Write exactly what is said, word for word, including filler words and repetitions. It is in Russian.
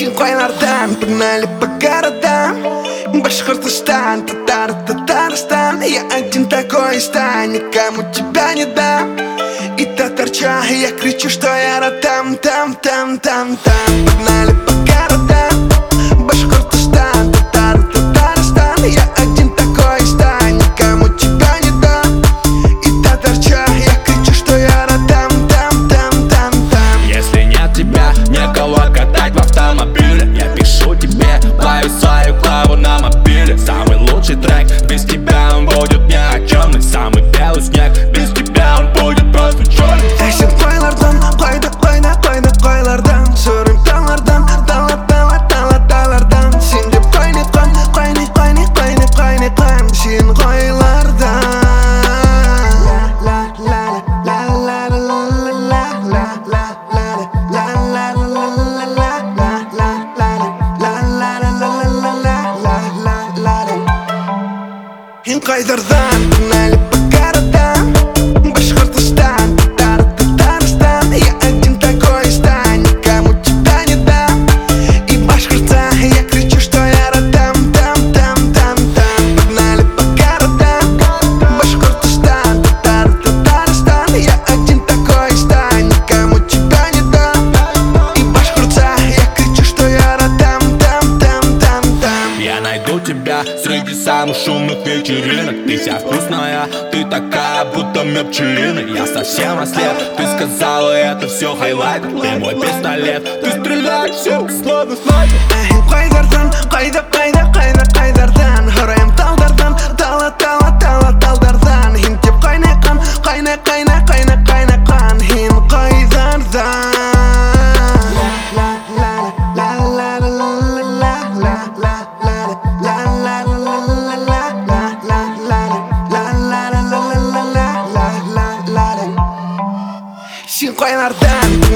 Синхронардан, погнали по городам. Башкортостан, Татар, Татарстан. Я один такой стань, никому тебя не дам. И татарча, я кричу, что я ротам, там, там, там, там. Погнали по городам. Башкортостан, Татар, Татарстан. Я один такой стань, никому тебя не дам. И татарча, я кричу, что я ротам, там, там, там, там. Если нет тебя, некого катать в автомобиле, я пишу тебе, пою свою клаву на мобиле. Самый лучший трек, без тебя он будет ни о чем. Самый белый снег, без тебя он будет просто черный. Әсен қойлардан, қойды, қойды, қойды, қойлардан. Сөрім талардан, тала, тала, тала, талардан. Сен деп қойнетқан, қойне, қойне, қойне, қойнетқан. Сен қойлардан. Ин қайдардан, погнали по городам. Башкортостан, Татар, Татарстан. Я один такой стань, никому тебя не дам. И башкорта, я кричу, что я ротам, там, там, там, там. Погнали по городам. Башкортостан, Татар, Татарстан. Я один такой стань, никому тебя не дам. И башкорта, я кричу, что я ротам, там, там, там, там. Я найду тебя среди самых шумных вечеринок. Ты вся вкусная, ты такая, будто мед пчелиный. Я совсем ослеп, ты сказала, это все хайлайт. Ты мой пистолет, ты стреляешь всем, словно снайпер. Қайдардан, қайда, қайда, қайда, қайдардан. Хұрайым талдардан, тала, тала, тала, талдардан. Хин деп қайнайқан, қайна, қайна, қайна, қайнайқан. Хин қайдардан. Син қайнардан.